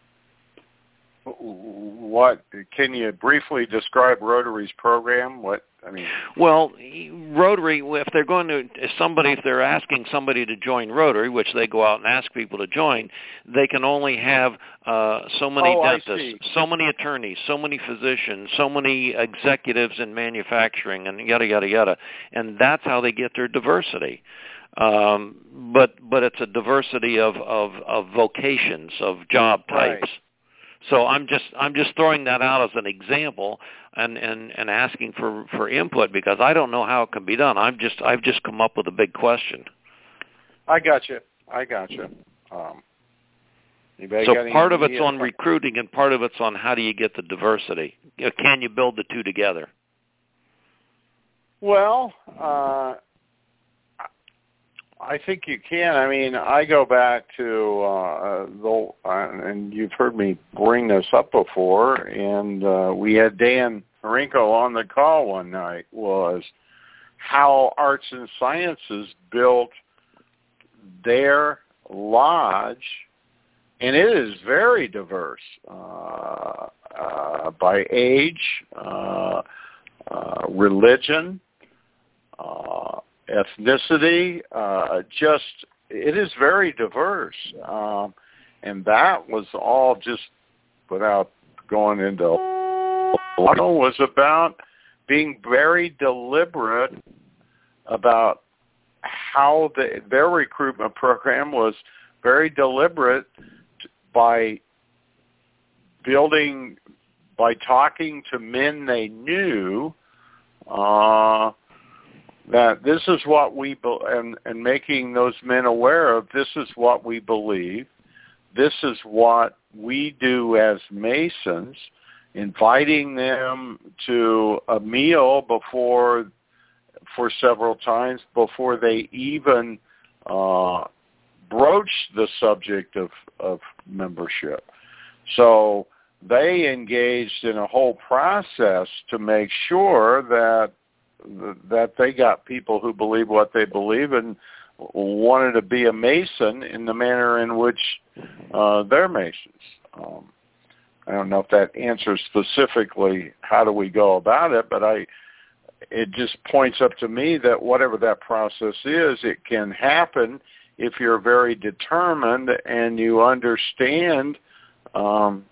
What can you briefly describe Rotary's program? What I mean? Well, Rotary, if they're going to, if somebody, if they're asking somebody to join Rotary, which they go out and ask people to join, they can only have uh, so many oh, dentists, so many attorneys, so many physicians, so many executives in manufacturing, and yada yada yada, and that's how they get their diversity. Um, but but it's a diversity of of, of vocations, of job types. Right. So I'm just I'm just throwing that out as an example and, and, and asking for, for input, because I don't know how it can be done. I'm just I've just come up with a big question. I got you. I got you. Um, so part of it's on recruiting, and part of it's on how do you get the diversity. Can you build the two together? Well, uh, I think you can. I mean, I go back to uh, the, uh, and you've heard me bring this up before, and uh, we had Dan Marinko on the call one night, was how Arts and Sciences built their lodge, and it is very diverse uh, uh, by age, uh, uh, religion, uh ethnicity, uh, just, it is very diverse. Um, and that was all just, without going into, was about being very deliberate about how the, their recruitment program was very deliberate by building, by talking to men they knew, uh, that this is what we, be- and, and making those men aware of, this is what we believe, this is what we do as Masons, inviting them to a meal before, for several times before they even uh, broach the subject of, of membership. So they engaged in a whole process to make sure that that they got people who believe what they believe and wanted to be a Mason in the manner in which uh, they're Masons. Um, I don't know if that answers specifically how do we go about it, but I, it just points up to me that whatever that process is, it can happen if you're very determined and you understand. Um,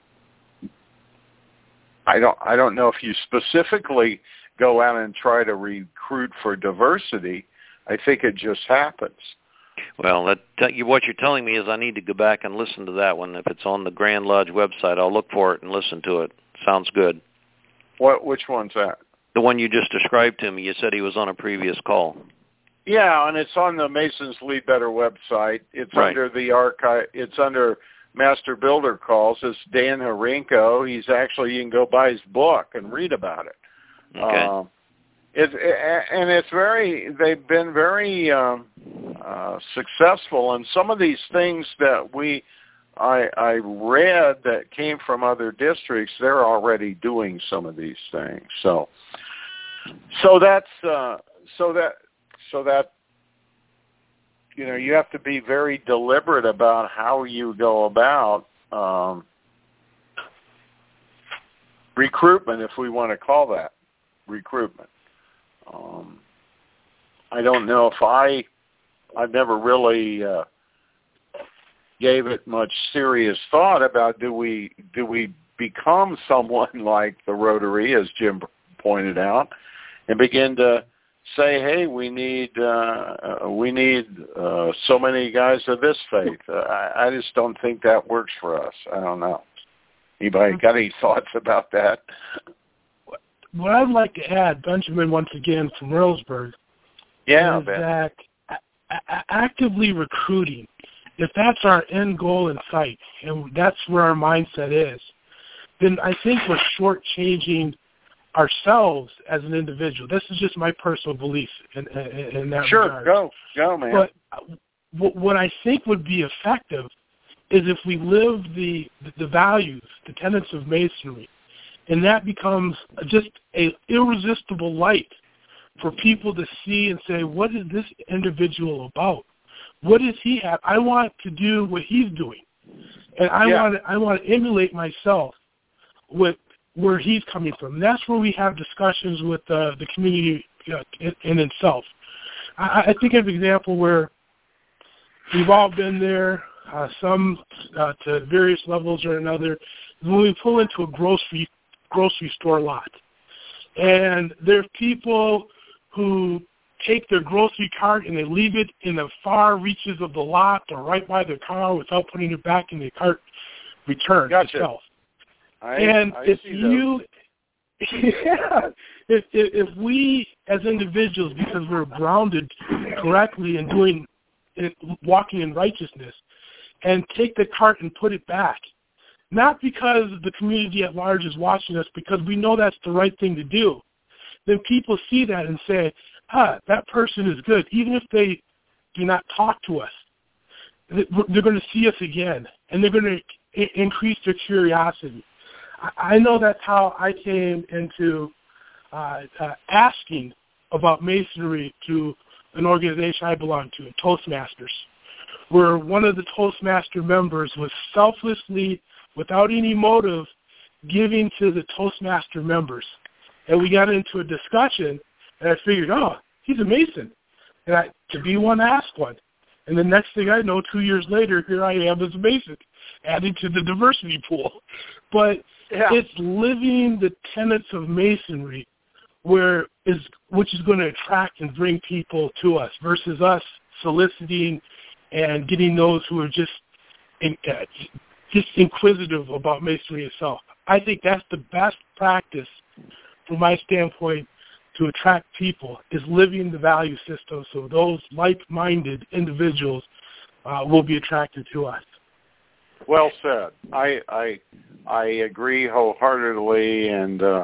I don't. I don't know if you specifically go out and try to recruit for diversity. I think it just happens. Well, that, what you're telling me is I need to go back and listen to that one. If it's on the Grand Lodge website, I'll look for it and listen to it. Sounds good. What? Which one's that? The one you just described to me. You said he was on a previous call. Yeah, and it's on the Masons Lead Better website. It's right. under the archive. It's under Master Builder Calls. It's Dan Harinko. He's actually, you can go buy his book and read about it. Okay. Uh, it, and it's very, they've been very um, uh, successful. And some of these things that we, I, I read that came from other districts, they're already doing some of these things. So, so that's, uh, so that, so that, you know, you have to be very deliberate about how you go about um, recruitment, if we want to call that recruitment. Um, I don't know if I, I've never really uh, gave it much serious thought about do we do we become someone like the Rotary, as Jim pointed out, and begin to say, hey, we need uh, we need uh, so many guys of this faith. Uh, I, I just don't think that works for us. I don't know. Anybody got any thoughts about that? What I'd like to add, Benjamin, once again from Earlsburg, yeah, is Ben. that a- actively recruiting, if that's our end goal in sight, and that's where our mindset is, then I think we're shortchanging ourselves as an individual. This is just my personal belief in, in, in that sure, regard. go, go, man. But what I think would be effective is if we live the the values, the tenets of Masonry, and that becomes just a irresistible light for people to see and say, what is this individual about? What does he have? I want to do what he's doing, and I yeah. want to, I want to emulate myself with where he's coming from. And that's where we have discussions with uh, the community uh, in, in itself. I, I think of an example where we've all been there, uh, some uh, to various levels or another, when we pull into a grocery grocery store lot. And there are people who take their grocery cart and they leave it in the far reaches of the lot or right by their car without putting it back in the cart return gotcha. itself. I, and I if see you, yeah, if, if if we as individuals, because we're grounded correctly and doing, walking in righteousness, and take the cart and put it back, not because the community at large is watching us, because we know that's the right thing to do, then people see that and say, ah, that person is good, even if they do not talk to us. They're going to see us again, and they're going to increase their curiosity. I know that's how I came into uh, uh, asking about Masonry to an organization I belong to, Toastmasters, where one of the Toastmaster members was selflessly, without any motive, giving to the Toastmaster members. And we got into a discussion, and I figured, oh, he's a Mason. And I, to be one, ask one. And the next thing I know, two years later, here I am as a Mason, adding to the diversity pool. But yeah. It's living the tenets of Masonry, where is which is going to attract and bring people to us, versus us soliciting and getting those who are just in, uh, just inquisitive about Masonry itself. I think that's the best practice, from my standpoint, to attract people, is living the value system, so those like-minded individuals uh, will be attracted to us. Well said. I I I agree wholeheartedly, and uh,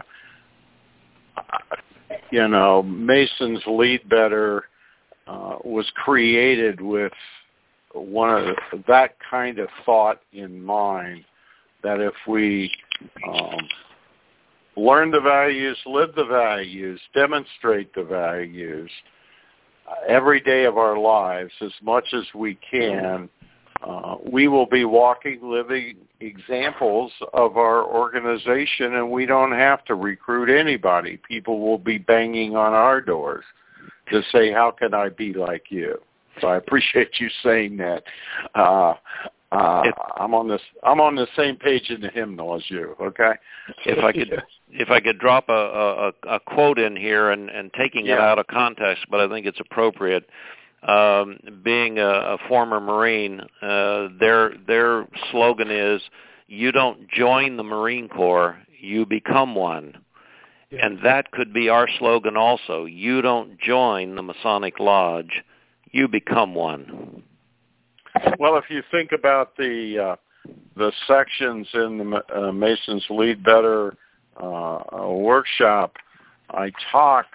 you know, Masons Lead Better uh, was created with one of the, that kind of thought in mind, that if we um, learn the values, live the values, demonstrate the values uh, every day of our lives as much as we can, Uh, we will be walking, living examples of our organization, and we don't have to recruit anybody. People will be banging on our doors to say, how can I be like you? So I appreciate you saying that. Uh, uh, if, I'm on this. I'm on the same page in the hymnal as you. Okay. If I could, if I could drop a, a, a quote in here, and, and taking yeah. it out of context, but I think it's appropriate. um, being a, a former Marine, uh, their their slogan is, "You don't join the Marine Corps, you become one." Yeah. And that could be our slogan also. You don't join the Masonic Lodge, you become one. Well, if you think about the uh, the sections in the uh, Masons Lead Better uh, workshop, I talk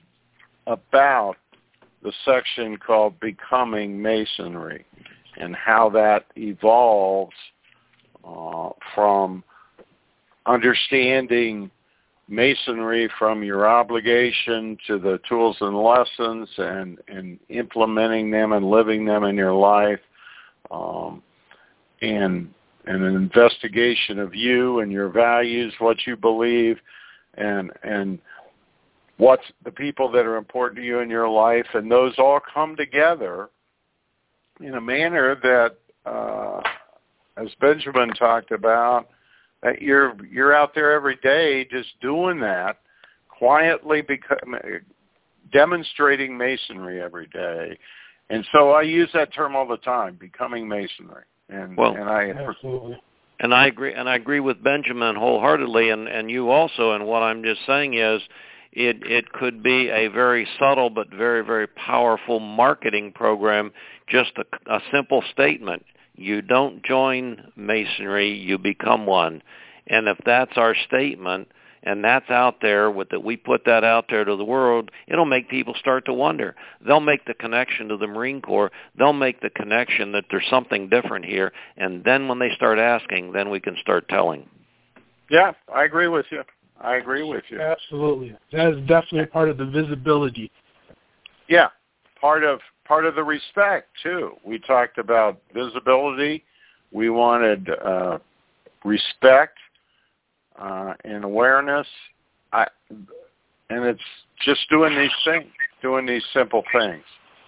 about the section called Becoming Masonry and how that evolves uh, from understanding Masonry from your obligation to the tools and lessons and, and implementing them and living them in your life, um, and, and an investigation of you and your values, what you believe, and and what's the people that are important to you in your life, and those all come together in a manner that, uh, as Benjamin talked about, that you're you're out there every day just doing that, quietly become, demonstrating Masonry every day. And so I use that term all the time, becoming Masonry. And, well, and I absolutely. And I agree, and I agree with Benjamin wholeheartedly, and, and you also. And what I'm just saying is, it it could be a very subtle but very very powerful marketing program. Just a, a simple statement: you don't join Masonry, you become one. And if that's our statement, and that's out there, with that we put that out there to the world, it'll make people start to wonder. They'll make the connection to the Marine Corps. They'll make the connection that there's something different here. And then when they start asking, then we can start telling. Yeah, I agree with you. I agree with you. Absolutely. That is definitely part of the visibility. Yeah, part of part of the respect, too. We talked about visibility. We wanted uh, respect. Uh, and awareness, I, and it's just doing these things, doing these simple things.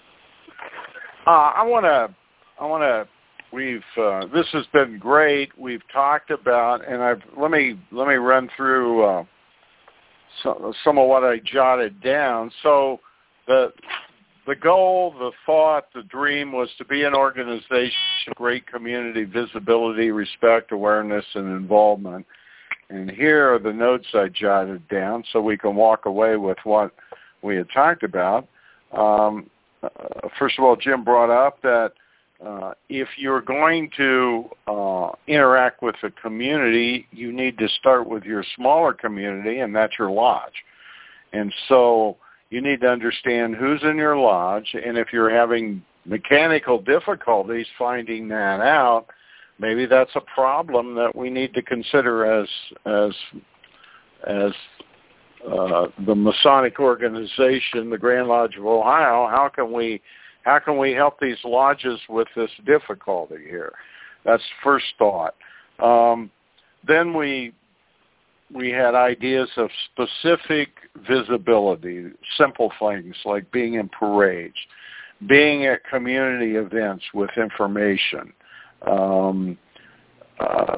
Uh, I want to, I want to. We've uh, this has been great. We've talked about, and I've let me let me run through uh, some, some of what I jotted down. So the the goal, the thought, the dream was to be an organization, great community visibility, respect, awareness, and involvement. And here are the notes I jotted down so we can walk away with what we had talked about. Um, uh, first of all, Jim brought up that uh, if you're going to uh, interact with the community, you need to start with your smaller community, and that's your lodge. And so you need to understand who's in your lodge, and if you're having mechanical difficulties finding that out, maybe that's a problem that we need to consider as as as uh, the Masonic organization, the Grand Lodge of Ohio. How can we how can we help these lodges with this difficulty here? That's first thought. Um, then we we had ideas of specific visibility, simple things like being in parades, being at community events with information. Um, uh,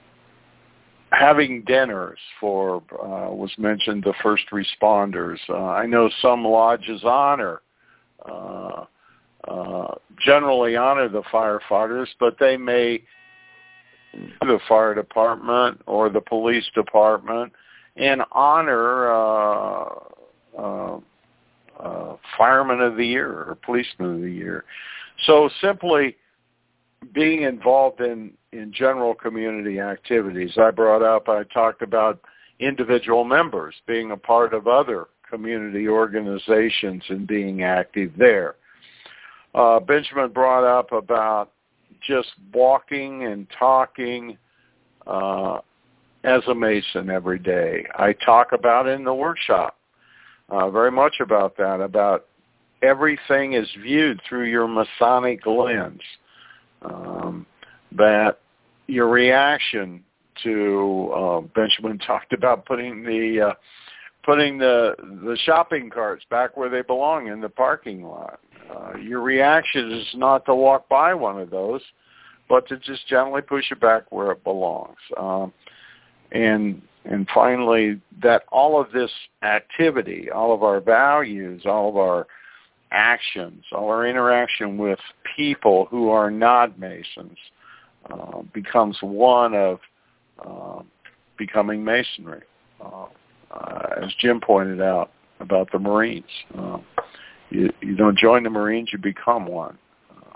having dinners for, uh, was mentioned, the first responders. Uh, I know some lodges honor, uh, uh, generally honor the firefighters, but they may the fire department or the police department and honor uh, uh, uh, fireman of the year or policeman of the year. So simply being involved in, in general community activities. I brought up, I talked about individual members being a part of other community organizations and being active there. Uh, Benjamin brought up about just walking and talking uh, as a Mason every day. I talk about in the workshop uh, very much about that, about everything is viewed through your Masonic lens. Um, that your reaction to uh, Benjamin talked about putting the uh, putting the the shopping carts back where they belong in the parking lot. Uh, your reaction is not to walk by one of those, but to just gently push it back where it belongs. Um, and and finally, that all of this activity, all of our values, all of our actions, all our interaction with people who are not Masons uh, becomes one of uh, becoming Masonry. Uh, uh, as Jim pointed out about the Marines, uh, you, you don't join the Marines, you become one. Uh,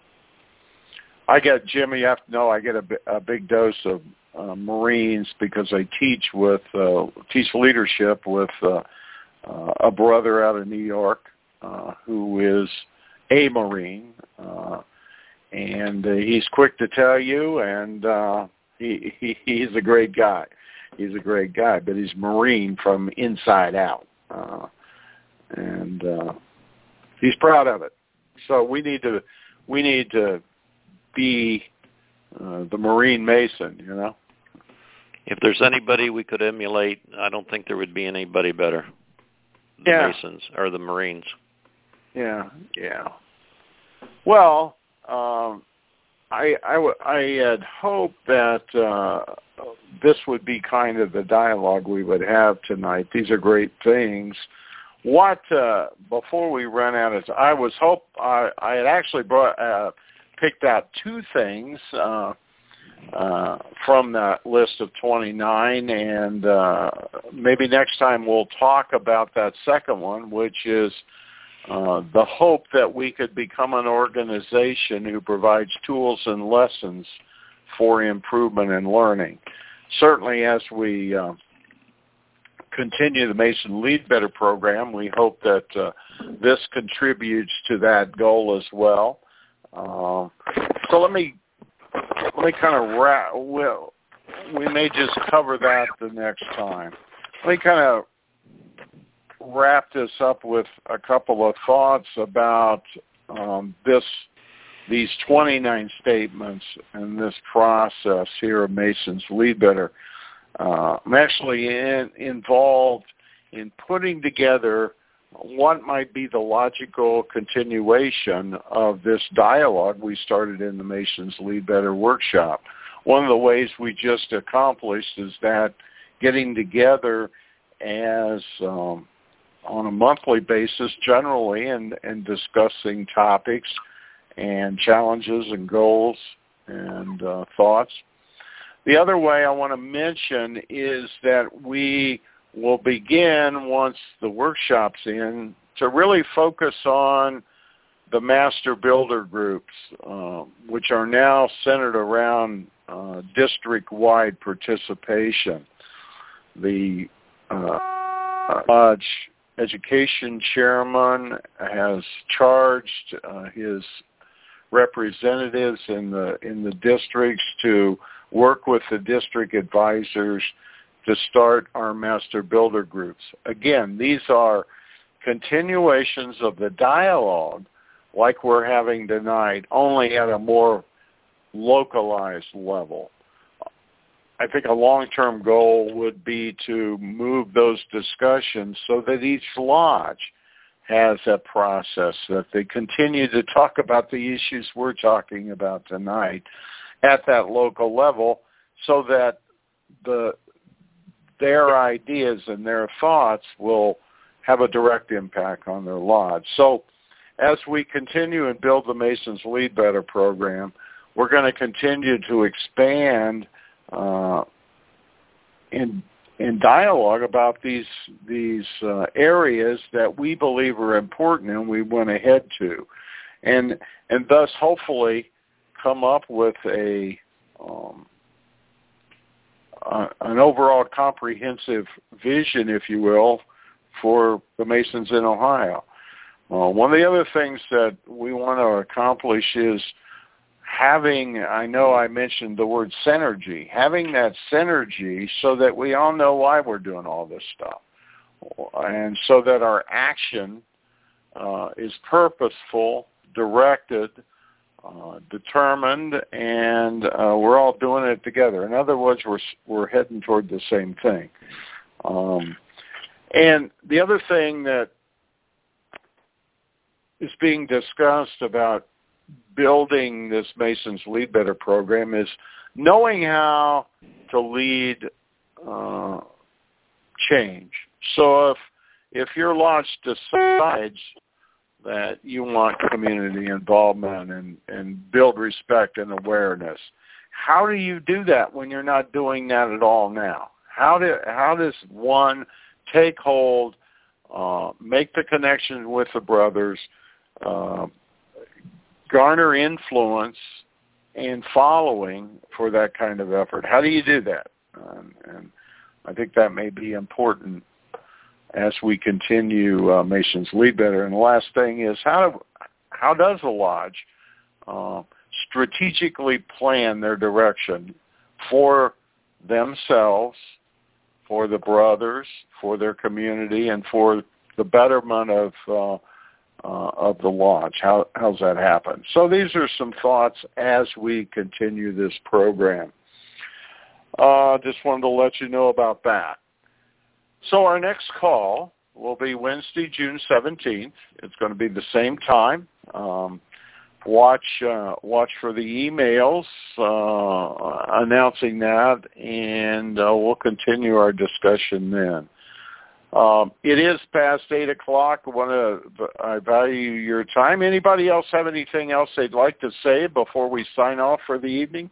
I get, Jim, you have to know, I get a, a big dose of uh, Marines because I teach with, uh, teach leadership with uh, uh, a brother out of New York uh, who is a Marine, uh, and uh, he's quick to tell you, and uh, he, he he's a great guy. He's a great guy, but he's Marine from inside out, uh, and uh, he's proud of it. So we need to we need to be uh, the Marine Mason, you know. If there's anybody we could emulate, I don't think there would be anybody better. The yeah. Masons or the Marines. Yeah, yeah. Well, um, I, I, I had hoped that uh, this would be kind of the dialogue we would have tonight. These are great things. What, uh, before we run out of time, I was hope, I, I had actually brought, uh, picked out two things uh, uh, from that list of twenty-nine, and uh, maybe next time we'll talk about that second one, which is Uh, the hope that we could become an organization who provides tools and lessons for improvement in learning. Certainly as we uh, continue the Mason Lead Better program, we hope that uh, this contributes to that goal as well. Uh, so let me let me kind of wrap, well, we may just cover that the next time. Let me kind of wrap this up with a couple of thoughts about um, this, these twenty-nine statements and this process here of Mason's Lead Better. Uh, I'm actually in, involved in putting together what might be the logical continuation of this dialogue we started in the Mason's Lead Better workshop. One of the ways we just accomplished is that getting together as um, on a monthly basis generally and, and discussing topics and challenges and goals and uh, thoughts. The other way I want to mention is that we will begin, once the workshop's in, to really focus on the master builder groups, uh, which are now centered around uh, district-wide participation. The uh, Lodge Education Chairman has charged uh, his representatives in the in the districts to work with the district advisors to start our master builder groups. Again, these are continuations of the dialogue like we're having tonight, only at a more localized level. I think a long-term goal would be to move those discussions so that each lodge has a process, that they continue to talk about the issues we're talking about tonight at that local level, so that the their ideas and their thoughts will have a direct impact on their lodge. So as we continue and build the Masons Lead Better program, we're going to continue to expand Uh, in in dialogue about these these uh, areas that we believe are important and we want to head to, and and thus hopefully come up with a um, uh, an overall comprehensive vision, if you will, for the Masons in Ohio. Uh, one of the other things that we want to accomplish is having, I know I mentioned the word synergy, having that synergy so that we all know why we're doing all this stuff, and so that our action uh, is purposeful, directed, uh, determined, and uh, we're all doing it together. In other words, we're we're heading toward the same thing. Um, and the other thing that is being discussed about building this Masons Lead Better program is knowing how to lead uh, change. So if if your lodge decides that you want community involvement and, and build respect and awareness. How do you do that when you're not doing that at all now? How do how does one take hold, uh, make the connection with the brothers, uh, garner influence and following for that kind of effort? How do you do that? Um, and I think that may be important as we continue uh, Masons Lead Better. And the last thing is, how how does the lodge uh, strategically plan their direction for themselves, for the brothers, for their community, and for the betterment of uh, uh, of the lodge? How how's that happen? So these are some thoughts as we continue this program. Uh, just wanted to let you know about that. So our next call will be Wednesday, June seventeenth. It's going to be the same time. Um, watch uh, watch for the emails uh, announcing that, and uh, we'll continue our discussion then. Um, it is past eight o'clock. I want to I value your time. Anybody else have anything else they'd like to say before we sign off for the evening?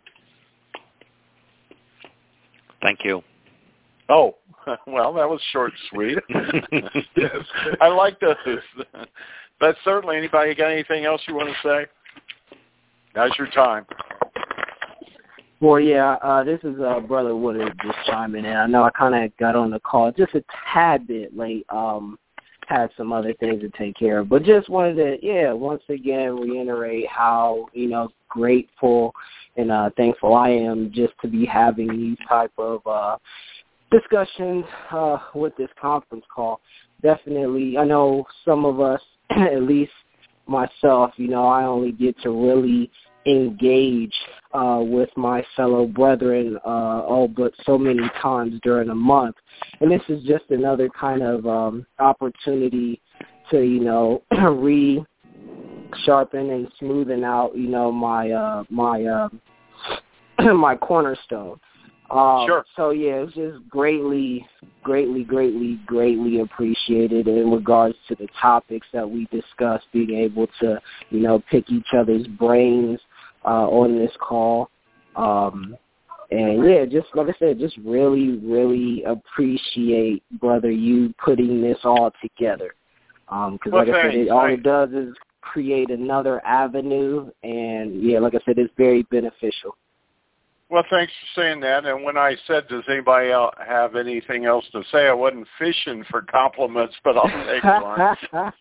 Thank you. Oh, well, that was short and sweet. Yes. I like those. But certainly, anybody got anything else you want to say? Now's your time. Well, yeah, uh, this is uh, Brother Woodard just chiming in. I know I kind of got on the call just a tad bit late. Um, had some other things to take care of. But just wanted to, yeah, once again reiterate how, you know, grateful and uh, thankful I am just to be having these type of uh, discussions uh, with this conference call. Definitely, I know some of us, at least myself, you know, I only get to really engage uh, with my fellow brethren, uh, oh, but so many times during a month. And this is just another kind of um, opportunity to, you know, re sharpen and smoothen out, you know, my uh, my uh, my cornerstone. Um, sure. So yeah, it's just greatly, greatly, greatly, greatly appreciated in regards to the topics that we discussed. Being able to, you know, pick each other's brains uh, on this call, um, and yeah, just like I said, just really, really appreciate, brother, you putting this all together. Because um, well, like I said, it, all I... it does is create another avenue, and yeah, like I said, it's very beneficial. Well, thanks for saying that. And when I said, does anybody else have anything else to say, I wasn't fishing for compliments, but I'll take one.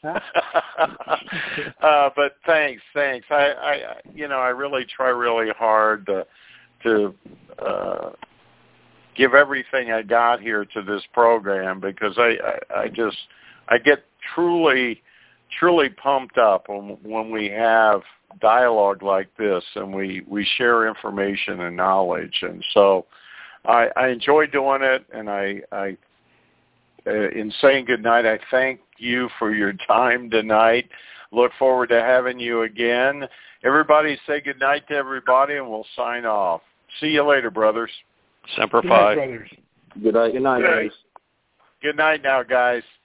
uh, but thanks, thanks. I, I, you know, I really try really hard to, to uh, give everything I got here to this program because I, I, I just, I get truly, truly pumped up when, when we have dialogue like this and we, we share information and knowledge. And so I, I enjoy doing it. And I, I uh, in saying goodnight, I thank you for your time tonight. Look forward to having you again. Everybody say goodnight to everybody and we'll sign off. See you later, brothers. Semper Good night, Fi. brothers. Good night. Good night, Good night. guys. Good night now, guys.